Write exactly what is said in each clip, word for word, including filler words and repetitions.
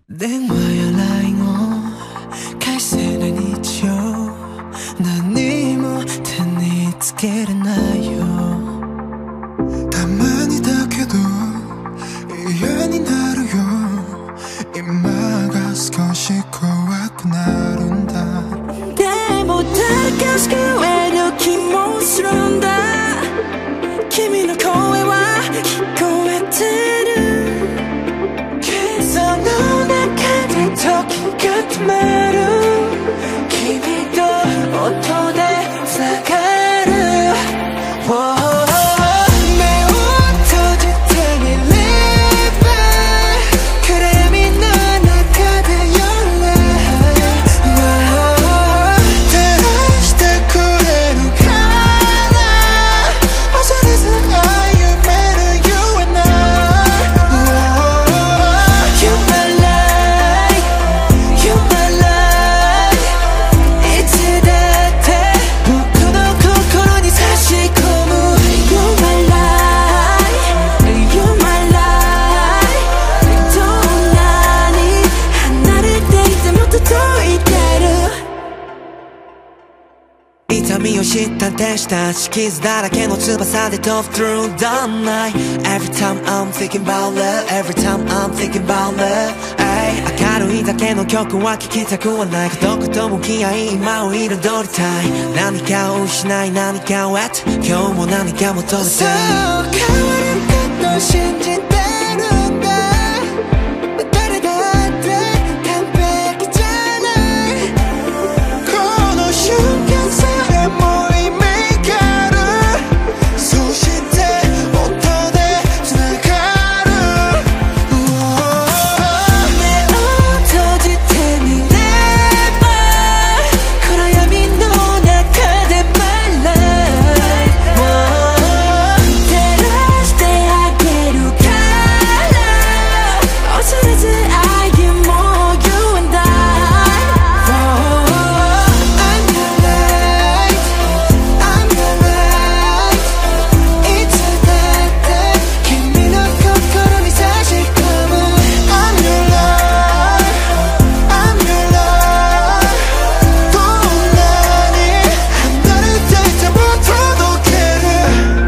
電話や ライン を返せない日常、何も手につけれないよ。たまにだけど嫌になるよ。今が少し怖くなるんだ。でも誰か救える気もするんだ。君の声は聞こえてる。その中で時が止まる。君と音でつながる、oh、目を閉じてみれば暗闇の中で夜が照らしてくれるから、恐れず歩める You and I、oh、You're my light You're my light、 いつだって僕の心に差し込む You're my light You're my light、 どんなに離れていても届いてる。痛みを知った天使たち、傷だらけの翼で飛ぶ Through the night。 Every time I'm thinking about love Every time I'm thinking about love、ay、 明るいだけの曲は聴きたくはない。孤独と向き合い今を彩りたい。何かを失い何かを得て今日も何か求めて、そう変わることを信じてるんだ。誰だって完璧じゃない。この瞬間さえも意味がある。そして音でつながる、oh、目を閉じてみれば暗闇の中で My life、oh、照らしてあげるから、恐れず歩もう You and I、oh、I'm your light I'm your light、 いつだって君の心に差し込む I'm your light I'm your light、 どんなに離れていても届ける。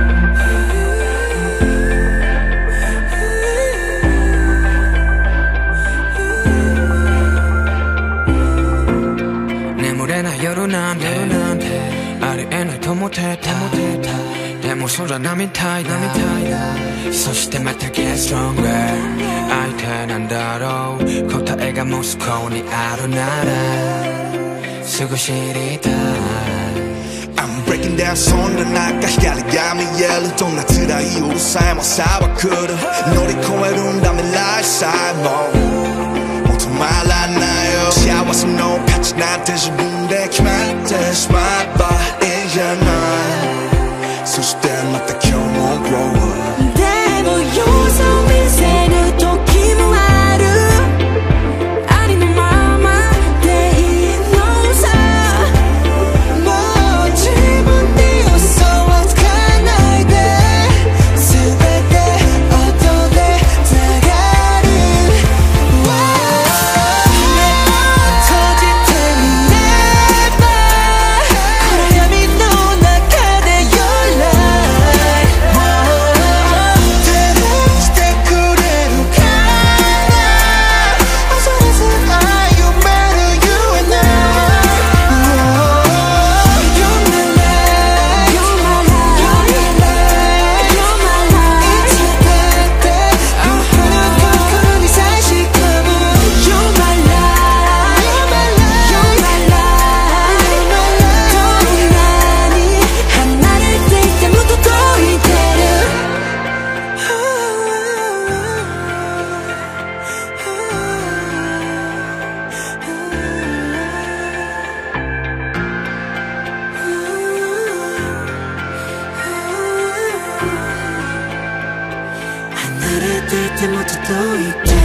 眠れない夜なんてありえないと思ってた。でも空波みたいだ。そしてまた Get stronger、 相手なんだろう。答えがもしここにあるならすぐ知りたい。 I'm breaking down そんな中光が見える。どんな辛い夜さえも朝は来る。乗り越えるんだ未来さえももう止まらないよ。幸せの価値なんて自分で決まってしまえばいいじゃない。そしてまた今日も grow up。 でも様子を見せる時もある。ありのままでいいのさ。もう自分に嘘はつかないで。全て音でつながる、oh、目を閉じてみれば暗闇の中で Your light、oh、照らしてくれるから、恐れず歩める You and I、oh、You're my light You're my light You're my light、 いつだって僕の心に差し込む You're my light You're my light You're my light、 どんなに離れていても届いてる。離れていても届いてる。